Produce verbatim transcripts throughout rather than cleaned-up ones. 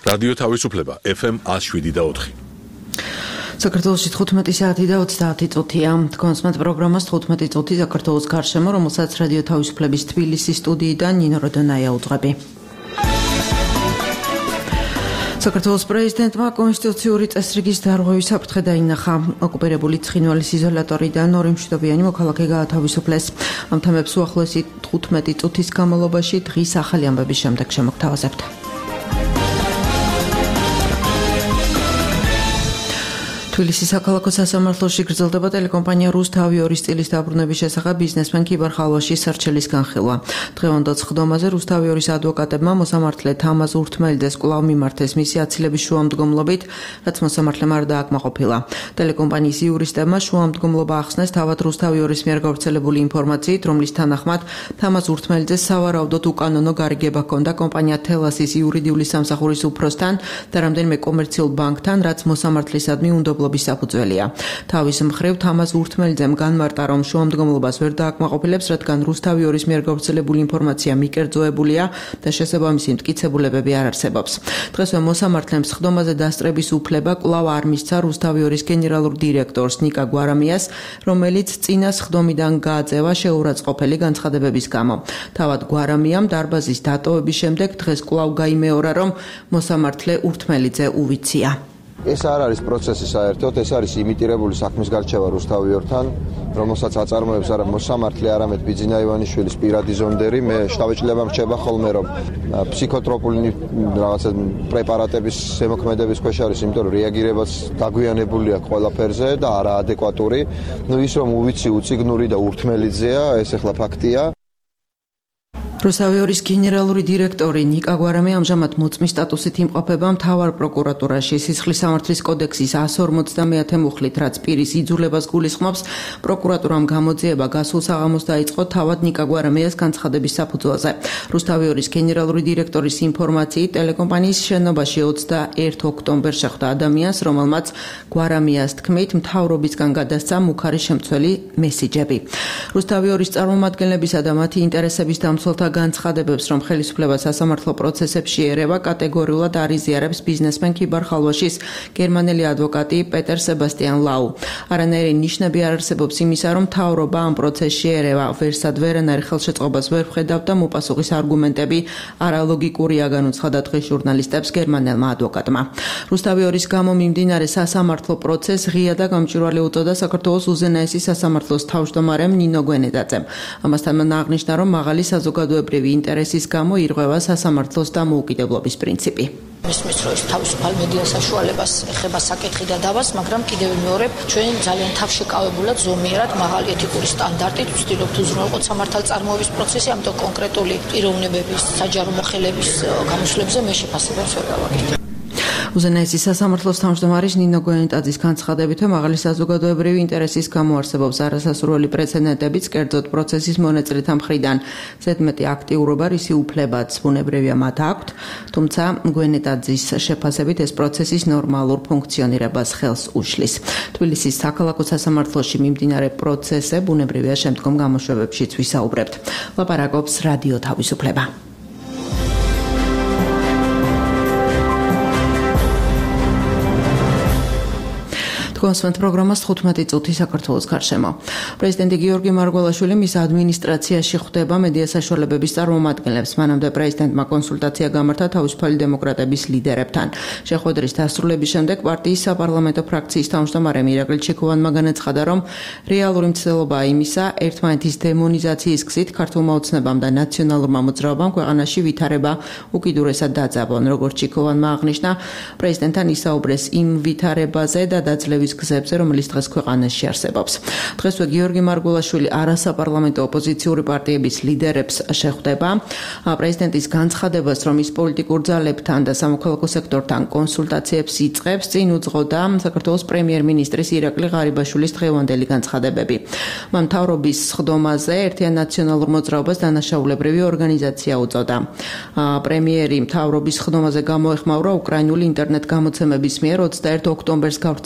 რადიო თავისუფლება ეფ ემ one oh seven და four. საქართველოში თხუთმეტი საათი და ოცდაათი წუთია. Თქვენს პროგრამას თხუთმეტი წუთი საქართველოს გარშემო, რომელსაც რადიო თავისუფლების თბილისის სტუდიიდან ნინო როდონაია უძღვები. საქართველოს პრეზიდენტმა კონსტიტუციური წესრიგის დარღვევის საფრთხე დაინახა. ოკუპირებული ცხინვალის იზოლატორიდან ორი მშვიდობიანი მოქალაქე გაათავისუფლეს. ამ თემებს უახლოესი თხუთმეტი წუთის განმავლობაში დღის ახალი ამბების შემდეგ შემოგთავაზებთ. თბილისის საქალაქო სასამართლოში გრძელდება ტელეკომპანია რუსთავიორის წილის დაბრუნების შესახებ ბიზნესმენ ქიბარ ხალვაშის სარჩელის განხილვა. დღევანდელ სხდომაზე რუსთავიორის ადვოკატებმა მოსამართლე თამაზ ურთმელიძეს კვლავ მიმართეს მისი აცილების შუამდგომლობით, რაც მოსამართლემ არ დააკმაყოფილა. ტელეკომპანიის იურისტებმა შუამდგომლობა ახსნეს თავად რუსთავიორის მიერ გავრცელებული ინფორმაციით, რომლის თანახმად თამაზ ურთმელიძეს სავარაუდოდ უკანონო გარიგება ჰქონდა კომპანია თელასის იურიდიული სამსახურის უფროსთან და რამდენიმე კომერციულ ბანკთან, რაც მოსამართლისადმი უნდობლო საფუძველია. თავის მხრივ თამაზ ურთმელიძემ განმარტა, რომ შუამდგომლობას ვერ დააკმაყოფილებს, რადგან რუსთავიორის მიერ გავრცელებული ინფორმაცია მიკერძოებულია და შესაბამისი მტკიცებულებები არ არსებობს. დღესვე მოსამართლემ სხდომაზე დასწრების უფლება კვლავ არ მისცა რუსთავიორის გენერალურ დირექტორს ნიკა გვარამიას, რომელიც წინა სხდომიდან გააძევა შეურაცხყოფელი განცხადებების გამო. თავად გვარამიამ დარბაზის დატოვების შემდეგ დღეს კვლავ გაიმეორა, რომ მოსამართლე ურთმელიძე უვიცია. ეს არ არის პროცესი საერთოდ, ეს არის იმიტირებული საქმის გარჩევა რუსთავიორთან, რომელსაც აწარმოებს არა მოსამართლე, არამედ ბიძინა ივანიშვილის პირადი ზონდერი. მე შთაბეჭდილება მრჩება ხოლმე, რომ ფსიქოტროპული რაღაცა პრეპარატების ზემოქმედების ქვეშ არის, იმიტომ რომ რეაგირებაც დაგვიანებული აქვს ყველაფერზე და არაადეკვატური. ნუ ის რომ უვიცი უციგნური და ურთმელიძეა, ეს ახლა ფაქტია. რუსთავიორის გენერალური დირექტორი ნიკა გვარამი ამჟამად მოწმის სტატუსით იმყოფება მთავარ პროკურატურაში. სისხლის სამართლის კოდექსის one forty-მეათე მუხლით, რაც პირის იძულებას გულისხმობს, პროკურატურამ გამოძიება გასულ საღამოს დაიწყო თავად ნიკა გვარამიას განცხადების საფუძველზე. რუსთავიორის გენერალური დირექტორის ინფორმაციით, ტელეკომპანიის შენობაში ოცდაერთი ოქტომბერს შეხვდა ადამიანს, რომელმაც გვარამიას თქმით მთავრობისგან გადასცა მუქარი შემცველი მესიჯები. რუსთავიორის წარმომადგენლებისა და მათი ინტერესების დამცველთა განცხადებებს, რომ ხელისუფლება სასამართლო პროცესებში ერევა, კატეგორიულად არ იზიარებს ბიზნესმენ ქიბარ ხალვაშის გერმანელი ადვოკატი პეტერ სებასტიან ლაუ. არანაირი ნიშნები არ არსებობს იმისა, რომ მთავრობა ამ პროცესში ერევა. ვერსად ვერანაირ ხელშეწყობას ვერ ვხედავ და მოპასუხის არგუმენტები არალოგიკურია, განუცხადა დღეს ჟურნალისტებს გერმანელმა ადვოკატმა. რუსთავიორის გამო მიმდინარე სასამართლო პროცესს ღია და გამჭვირვალე უწოდა საქართველოს უზენაესი სასამართლოს თავმჯდომარემ ნინო გვენეტაძემ. ამასთან მან აღნიშნა, რომ მაღალი საზოგადოებრივი ინტერესის გამო ირღვევა სასამართლოს დამოუკიდებლობის პრინციპი. მისმის რომ თავისუფალ მედია საშუალებას ეხება საკითხი და დავას, მაგრამ კიდევ ვიმეორებ, ჩვენ ძალიან თავშეკავებულად ზომიერად მაღალი ეთიკური სტანდარტით ვცდილობთ უზრუნველყოთ სამართალწარმოების პროცესი, ამიტომ კონკრეტული პიროვნებების საჯარო მოხელების გამოსვლებზე მე შეფასებებს ვერ გავაკეთებ. უზენაესი სასამართლოს თავმჯდომარის ნინო გვენეტაძის განცხადებით, მაღალი საზოგადოებრივი ინტერესის გამო არსებობს არასასურველი პრეცედენტებიც, კერძოდ პროცესის მონაწილეთა მხრიდან. ზედმეტი აქტიურობა, რისი უფლებაც ბუნებრივია მათ აქვთ, თუმცა გვენეტაძის შეფასებით ეს პროცესის ნორმალურ ფუნქციონირებას ხელს უშლის. თბილისის საქალაქო სასამართლოში მიმდინარე პროცესზე ბუნებრივია შემდგომ გამოშვებებშიც ვისაუბრებთ. ლაპარაკობს რადიო თავისუფლება. თქვენს პროგრამას თხუთმეტი წუთი საქართველოს გარშემო. პრეზიდენტი გიორგი მარგველაშვილი მის ადმინისტრაციაში ხვდება მედია საშუალებების წარმომადგენლებს. მანამდე პრეზიდენტმა კონსულტაცია გამართა თავისუფალი დემოკრატების ლიდერებთან. შეხვედრის დასრულების შემდეგ პარტიის საპარლამენტო ფრაქციის თავმჯდომარემ ირაკლი ჩიქოვანმა განაცხადა, რომ რეალური მცდელობაა იმისა, ერთმანეთის დემონიზაციის გზით ქართულმა ოცნებამ და ნაციონალურმა მოძრაობამ ქვეყანაში ვითარება უკიდურესად დაძაბონ. როგორც ჩიქოვანმა აღნიშნა, პრეზიდენტთან ისაუბრეს იმ ვითარებაზე და დაძლევის გზებზე, რომელიც დღეს ქვეყანაში არსებობს. დღესვე გიორგი მარგველაშვილი არასაპარლამენტო ოპოზიციური პარტიების ლიდერებს შეხვდება. პრეზიდენტის განცხადებას, რომ ის პოლიტიკურ ძალებთან და სამოქალაქო სექტორთან კონსულტაციებს იწყებს, წინ უძღოდა საქართველოს პრემიერ-მინისტრის ირაკლი ღარიბაშვილის დღევანდელი განცხადებები. მან მთავრობის სხდომაზე ერთიან ნაციონალურ მოძრაობას დანაშაულებრივი ორგანიზაცია უწოდა. პრემიერი მთავრობის სხდომაზე გამოეხმაურა უკრაინული ინტერნეტ გამოცემების მიერ ოცდაერთი ოქტომბერს გავრცელებულ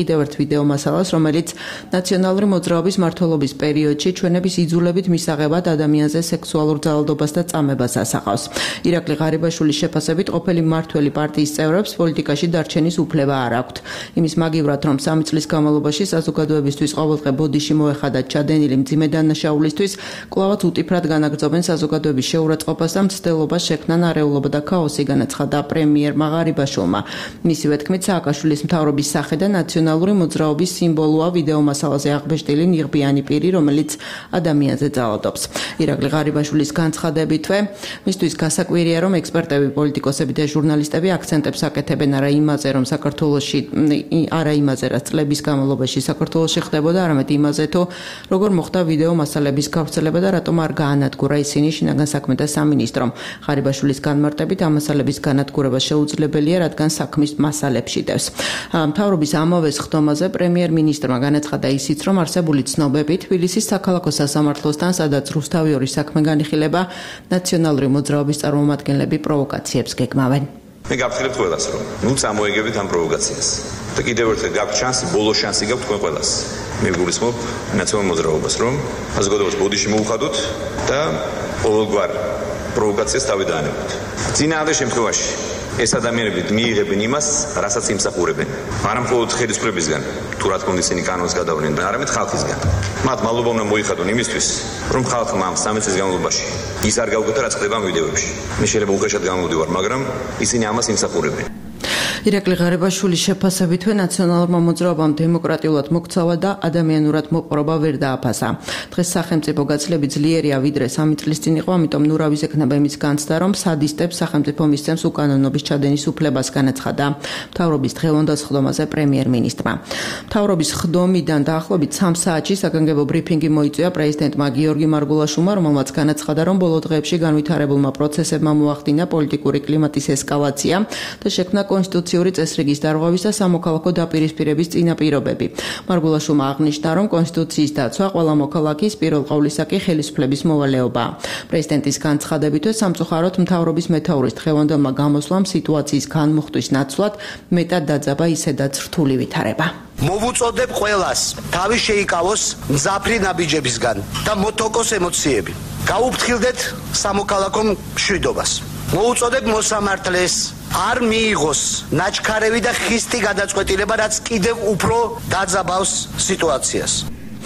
კიდევ ერთ ვიდეო მასალას, რომელიც ნაციონალური მოძრაობის მმართველობის პერიოდში ჩვენების იძულებით მისაღებად ადამიანზე სექსუალურ ძალადობას და წამებას ასახავს. ირაკლი ღარიბაშვილის შეფასებით ყოფილი მმართველი პარტიის წევრებს პოლიტიკაში დარჩენის უფლება არ აქვთ. იმის მაგივრად, რომ სამი წლის განმავლობაში საზოგადოებისთვის ყოველდღე ბოდიში მოეხადათ ჩადენილი მძიმე დანაშაულისთვის, კვლავაც უტიფრად განაგრძობენ საზოგადოების შეურაცხყოფას და მცდელობას შექმნან არეულობა და ქაოსი, განაცხადა პრემიერმა ღარიბაშვილმა. მისივე თქმით, სააკაშვილის მთავრობის სახე და ნაციონალური მოძრაობის სიმბოლოა ვიდეო მასალაზე აღბეჭდილი ნიღბიანი პირი, რომელიც ადამიანზე ძალადობს. ირაკლი ღარიბაშვილის განცხადებითვე, მისთვის გასაკვირია, რომ ექსპერტები, პოლიტიკოსები და ჟურნალისტები აქცენტებს აკეთებენ არა იმაზე, რომ საქართველოში არა იმაზე, რაც წლების განმავლობაში საქართველოში ხდებოდა, არამედ იმაზე, თუ როგორ მოხდა ვიდეო მასალების გავრცელება და რატომ არ გაანადგურა ისინი შინაგან საქმეთა სამინისტრომ. ღარიბაშვილის განმარტებით ამ მასალების განადგურება შეუძლებელია, რადგან საქმის მასალებში დევს. მთავრობის ამავე სხდომაზე პრემიერ-მინისტრმა განაცხადა ისიც, რომ არსებული ცნობები თბილისის საქალაქო სასამართლოსთან, სადაც რუსთავი ორი საქმე განიხილება, ნაციონალური მოძრაობის წარმომადგენლები პროვოკაციებს გეგმავენ. მე გაფრთხილებთ ყველას, რომ ნუ წამოეგებით ამ პროვოკაციას. და კიდევ ერთხელ გაქვთ შანსი, ბოლო შანსი გაქვთ თქვენ ყველას. მე გულისხმობ ნაციონალურ მოძრაობას, რომ საზოგადოებას ბოდიში მოუხადოთ და ყოველგვარ პროვოკაციას თავი დაანებოთ. წინააღმდეგ შემთხვევაში ეს ადამიანები მიიღებენ იმას, რასაც იმსახურებენ. არა მხოლოდ ხელისუფლებისგან, თუ რა თქმა უნდა ისინი კანონს გადავლენ, არამედ ხალხისგან. მათ მადლობა უნდა მოიხადონ იმისთვის, რომ ხალხმა ამ სამი წლის განმავლობაში ის არ გავუკეთა, რაც ხდება ამ ვიდეოებში. მე შეიძლება უხეშად გამოვდივარ, მაგრამ ისინი ამას იმსახურებენ. ირაკლი ღარიბაშვილის შეფასებითვე ნაციონალურმა მოძრაობამ დემოკრატიულად მოქცავა და ადამიანურად მოპყრობა ვერ დააფასა. დღეს სახელმწიფო გაცილებით ძლიერია, ვიდრე სამი წლის წინ იყო, ამიტომ ნურავის ექნება იმის განცდა, რომ სადისტებს სახელმწიფო მისცემს უკანონობის ჩადენის უფლებას, განაცხადა მთავრობის დღევანდელ სხდომაზე პრემიერ-მინისტრმა. მთავრობის სხდომიდან დაახლოებით სამ საათში საგანგებო ბრიფინგი მოიწვია პრეზიდენტმა გიორგი მარგულაშვილმა, რომელმაც განაცხადა, რომ ბოლო დღეებში განვითარებულმა პროცესებმა მოახდინა პოლიტიკური კლიმატის ესკალაცია და შექმნა კონსტიტუციური წესრიგის დარღვევის და სამოქალაქო დაპირისპირების წინაპირობები. მარგულაშვილმა აღნიშნა, რომ კონსტიტუციის დაცვა ყველა მოქალაქის პირველ ყოვლისა კი ხელისუფლების მოვალეობაა. პრეზიდენტის განცხადებითვე სამწუხაროდ მთავრობის მეთაურის დღევანდელმა გამოსვლამ სიტუაციის განმუხტვის ნაცვლად მეტად დაძაბა ისედაც რთული ვითარება. მოვუწოდებ ყველას თავი შეიკავოს მძაფრი ნაბიჯებისგან და მოტოკოს ემოციები. გაუფრთხილდეთ სამოქალაქო მშვიდობას. მოვუწოდებ მოსამართლეს არ მიიღოს ნაჩქარევი და ხისტი გადაწყვეტილება, რაც კიდევ უფრო დაძაბავს სიტუაციას.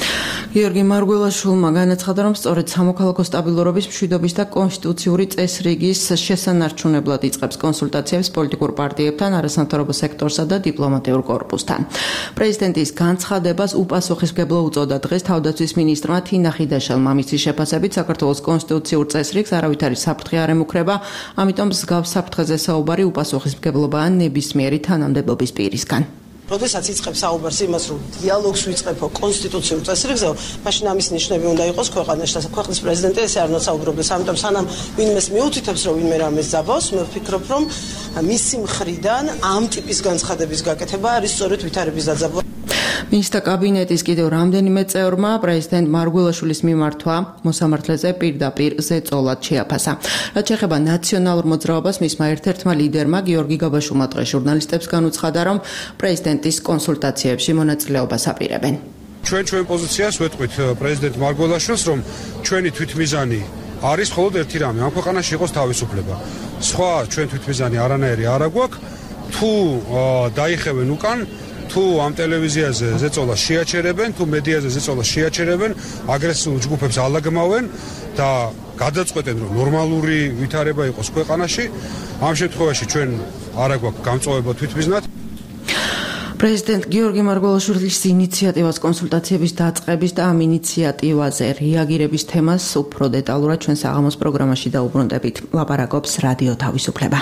გიორგი მარგველაშვილმა განაცხადა, რომ სწორედ სამოქალაქო სტაბილურობის, მშვიდობის და კონსტიტუციური წესრიგის შესანარჩუნებლად იწყებს კონსულტაციებს პოლიტიკურ პარტიებთან, არასამთავრობო სექტორსა და დიპლომატიურ კორპუსთან. პრეზიდენტის განცხადებას უპასუხისმგებლო უწოდა დღეს თავდაცვის მინისტრმა თინა ხიდაშელმა. მისი შეფასებით, საქართველოს კონსტიტუციურ წესრიგს არავითარი საფრთხე არ ემუქრება, ამიტომ მსგავს საფრთხეზე საუბარი უპასუხისმგებლობაა ნებისმიერი თანამდებობის პირისგან. როდესაც იწყებს საუბარს იმას, რომ დიალოგს ვიწყებო კონსტიტუციურ წესრიგზე, მაშინ ამის ნიშნები უნდა იყოს ქვეყანაში და ქვეყნის პრეზიდენტი ესე არ უნდა საუბრობდეს. ამიტომ სანამ ვინმეს მიუთითებს, რომ ვინმე რამეს ძაბავს, მე ვფიქრობ, რომ მისი მხრიდან ამ ტიპის განცხადების გაკეთება არის სწორედ ვითარების დაძაბვა. მინისტრთა კაბინეტის კიდევ რამდენიმე წევრმა პრეზიდენტ მარგველაშვილის მიმართვა მოსამართლეზე პირდაპირ ზეწოლად შეაფასა. რაც შეეხება ნაციონალურ მოძრაობას, მისმა ერთ-ერთმა ლიდერმა გიორგი გაბაშვილმა დღეს ჟურნალისტებს განუცხადა, რომ პრეზიდენტის კონსულტაციებში მონაწილეობას აპირებენ. ჩვენ ჩვენ პოზიციას ვეტყვით პრეზიდენტ მარგველაშვილს, რომ ჩვენი თვითმიზანი არის მხოლოდ ერთი რამე, ამ ქვეყანაში იყოს თავისუფლება. სხვა ჩვენ თვითმიზანი არანაირი არ აგვაქვს. თუ დაიხევენ უკან თუ ამ ტელევიზიაზე ზეწოლა შეაჩერებენ, თუ მედიაზე ზეწოლა შეაჩერებენ, აგრესიულ ჯგუფებს ალაგმავენ და გადაწყვეტენ, რომ ნორმალური ვითარება იყოს ქვეყანაში, ამ შემთხვევაში ჩვენ არ აგვაქვს გამწვავება თვითმიზნად. პრეზიდენტ გიორგი მარგველაშვილის ინიციატივას კონსულტაციების დაწყების და ამ ინიციატივაზე რეაგირების თემას უფრო დეტალურად ჩვენ საღამოს პროგრამაში დაუბრუნდებით. ლაპარაკობს რადიო თავისუფლება.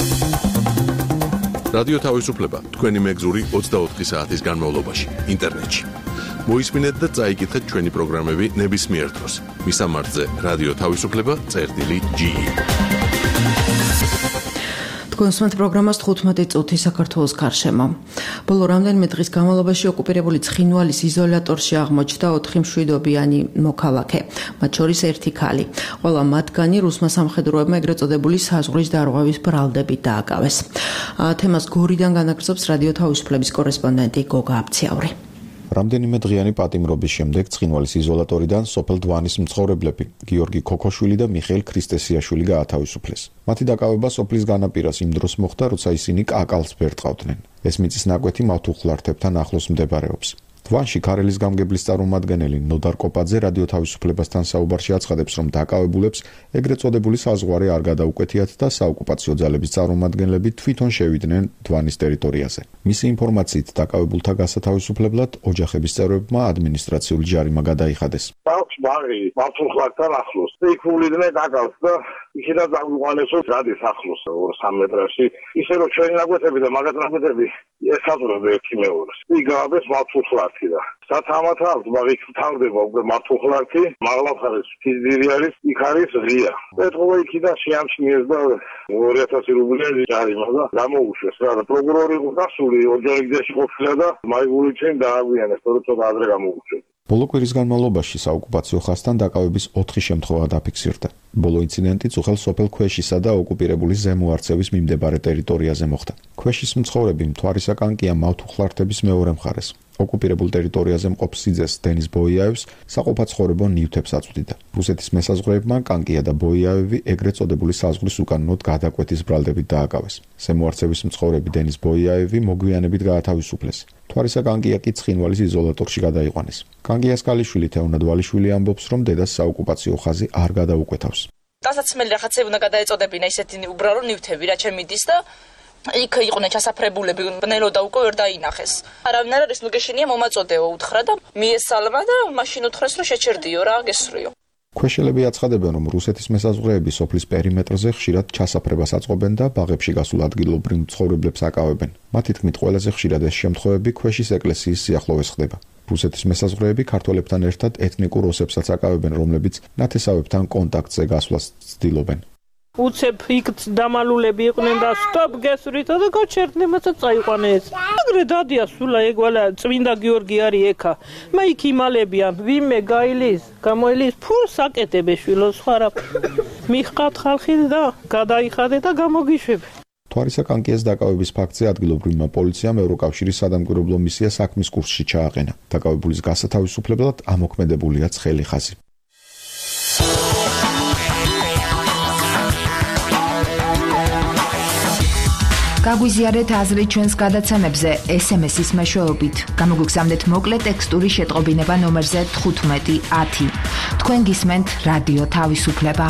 რადიო თავისუფლება თქვენი მეგზური ოცდაოთხი საათის განმავლობაში ინტერნეტში. მოისმინეთ და წაიკითხეთ ჩვენი პროგრამები ნებისმიერ დროს. მისამართზე რადიო თავისუფლება წერტილი ჯი. Თქვენსმენთ პროგრამას თხუთმეტი წუთი საქართველოს გარშემო. Ბოლო რამდენიმე დღის განმავლობაში ოკუპირებული ცხინვალის იზოლატორში აღმოჩნდა ოთხი მშვიდობიანი მოქალაქე, მათ შორის ერთი ქალი. Ყველა მათგანი რუსმა სამხედროებმა ეგრეთ წოდებული საზღვრის დარღვევის ბრალდებით დააკავეს. თემას გორიდან განაგრძობს რადიო თავისუფლების კორესპონდენტი გოგა აბციაური. რამდენიმე დღიანი პატიმრობის შემდეგ ცხინვალის იზოლატორიდან სოფელ დვანის მცხოვრებლები გიორგი ქოქოშვილი და მიხეილ ქრისტესიაშვილი გაათავისუფლეს. მათი დაკავება სოფლის განაპირას იმ დროს მოხდა, როცა ისინი კაკალს ბერტყავდნენ. ეს მიწის ნაკვეთი მავთუხლართებთან ახლოს მდებარეობს. დვანში ქარელის გამგებლის წარმომადგენელი ნოდარ კოპაძე რადიო თავისუფლებასთან საუბარში აცხადებს, რომ დაკავებულებს ეგრეთ წოდებული საზღვარი არ გადაუკვეთიათ და საოკუპაციო ძალების წარმომადგენლები თვითონ შევიდნენ დვანის ტერიტორიაზე. მისი ინფორმაციით, დაკავებულთა გასათავისუფლებლად ოჯახების წევრებმა ადმინისტრაციული ჯარიმა გადაიხადეს. აქვს ბაღი მავთუხლართთან ახლოს. იქ უვლიდნენ კაკალს და იქიდან დაგვიყვანესო გადის ახლოს ორ-სამ მეტრში. ისე რომ ჩვენი ნაკვეთები და მაგათ ნაკვეთები ესაზღვრება ერთი მეორეს. იქ გააბეს მავთუხლართი და სათამათა აქვს ბაღი თავდება უკვე მავთუხლართი, მაღლავხარის ფიზირი არის, იქ არის ღია. ეთქობა იქიდან შეამჩნიეს და ორი ათასი რუბლიანი ჯარიმა და გამოუშვეს რა და პროკურორი გასული ოჯახში ყოფილა და მაიგული ჩვენ დააგვიანეს, თორემ ცოტა ადრე გამოუშვეს. ბოლო კვირის განმავლობაში საოკუპაციო ხაზთან დაკავების ოთხი შემთხვევა დაფიქსირდა. ბოლო ინციდენტი წუხელ სოფელ ქვეშისა და ოკუპირებული ზემო არცევის მიმდებარე ტერიტორიაზე მოხდა. ქვეშის მცხოვრები მთვარისაკან კი მავთუხლართების მეორე მხარეს. ოკუპირებულ ტერიტორიაზე მყოფ სიძეს დენის ბოიაევს საყოფაცხოვრებო ნივთებს აწვდიდა. რუსეთის მესაზღვრეებმა კანკია და ბოიაევი ეგრეთ წოდებული საზღვრის უკანონოდ გადაკვეთის ბრალდებით დააკავეს. ზემო არცევის მცხოვრები დენის ბოიაევი მოგვიანებით გაათავისუფლეს. მთვარისაკანკია კი ცხინვალის იზოლატორში გადაიყვანეს. კანკიას ქალიშვილი თეონა დვალიშვილი ამბობს, რომ დედას საოკუპაციო ხაზი არ გადაუკვეთავს. დასაცმელი რაღაცები უნდა გადაეწოდებინა ისეთი უბრალო ნივთები, რა ჩემიდის და იქ იყვნენ ჩასაფრებულები, ბნელოდა უკვე ვერ დაინახეს. არავინ არ არის, ნუ გეშინია მომაწოდეო უთხრა და მიესალმა და მაშინ უთხრეს, რომ შეჩერდიო რა, გესრიო. ქვეშელები აცხადებენ, რომ რუსეთის მესაზღვრეები სოფლის პერიმეტრზე ხშირად ჩასაფრებას აწყობენ და ბაღებში გასულ ადგილობრივ მცხოვრებლებს აკავებენ. მათი თქმით, ყველაზე ხშირად ეს შემთხვევები ქვეშის ეკლესიის სიახლოვეს ხდება. რუსეთის მესაზღვრეები ქართველებთან ერთად ეთნიკურ ოსებსაც აკავებენ, რომლებიც ნათესავებთან კონტაქტზე გასვლას ცდილობენ. უცებ იქ დამალულები იყვნენ და სტოპ გესვრითო და გაჩერდნენ მაცა წაიყვანეს. აგრე დადია სულა ეგვალა წმინდა გიორგი არის ეკა. მე იქ იმალებიან ვიმე გაილის, გამოილის ფულს აკეთებე შვილო სხვა რა. მიხყავთ ხალხი და გადაიხადე და გამოგიშვებ. მთვარისაკანკიას დაკავების ფაქტზე ადგილობრივმა პოლიციამ ევროკავშირის სადამკვირვებლო მისია საქმის კურსში ჩააყენა. დაკავებულის გასათავისუფლებლად ამოქმედებულია ცხელი ხაზი. გაგვიზიარეთ აზრი ჩვენს გადაცემებზე ეს ემ ესის მეშვეობით. გამოგვიგზავნეთ მოკლე ტექსტური შეტყობინება ნომერზე თხუთმეტი ათი. თქვენ გისმენთ რადიო თავისუფლება.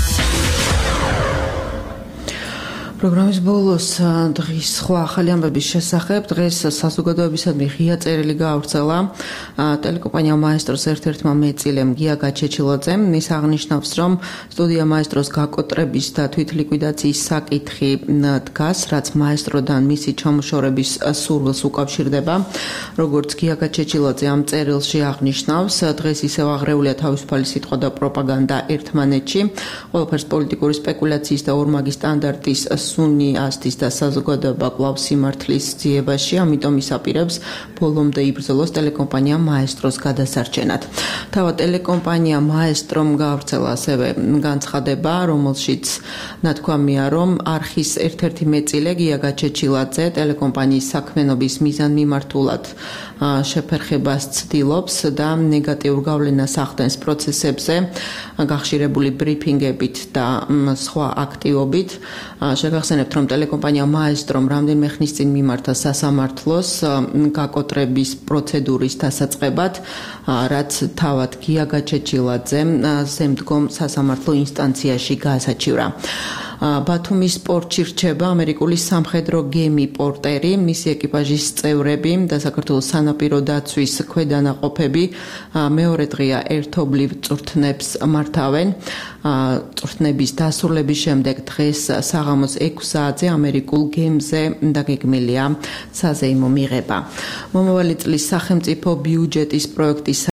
პროგრამის ბოლოს დღის სხვა ახალი ამბების შესახებ დღეს საზოგადოებისადმი ღია წერილი გაავრცელა ტელეკომპანია მაესტროს ერთ-ერთმა მეწილემ გია გაჩეჩილაძემ. ის აღნიშნავს, რომ სტუდია მაესტროს გაკოტრების და თვითლიკვიდაციის საკითხი დგას, რაც მაესტროდან მისი ჩამოშორების სურვილს უკავშირდება. როგორც გია გაჩეჩილაძე ამ წერილში აღნიშნავს, დღეს ისევ აღრეულია თავისუფალი სიტყვა და პროპაგანდა ერთმანეთში. ყველაფერს პოლიტიკური სპეკულაციის და ორმაგი სტანდარტის სუნი ასდის და საზოგადოება კვლავ სიმართლის ძიებაში, ამიტომ ის აპირებს ბოლომდე იბრძოლოს ტელეკომპანია მაესტროს გადასარჩენად. თავად ტელეკომპანია მაესტრომ გაავრცელა ასევე განცხადება, რომელშიც ნათქვამია, რომ არხის ერთ-ერთი მეწილე გია გაჩეჩილაძე ტელეკომპანიის საქმიანობის მიზანმიმართულად შეფერხებას ცდილობს და ნეგატიურ გავლენას ახდენს პროცესებზე, გახშირებული ბრიფინგებით და სხვა აქტივობით. შეგახსენებთ, რომ ტელეკომპანია მაესტრომ რამდენიმე ხნის წინ მიმართა სასამართლოს გაკოტრების პროცედურის დასაწყებად, რაც თავად გია გაჩეჩილაძემ შემდგომ სასამართლო ინსტანციაში გაასაჩივრა. ბათუმის პორტში რჩება ამერიკული სამხედრო გემი პორტერი, მისი ეკიპაჟის წევრები და საქართველოს სანაპირო დაცვის ქვედანაყოფები მეორე დღეა ერთობლივ წვრთნებს მართავენ. წვრთნების დასრულების შემდეგ დღეს საღამოს ექვსი საათზე ამერიკულ გემზე დაგეგმილია საზეიმო მიღება. მომავალი წლის სახელმწიფო ბიუჯეტის პროექტის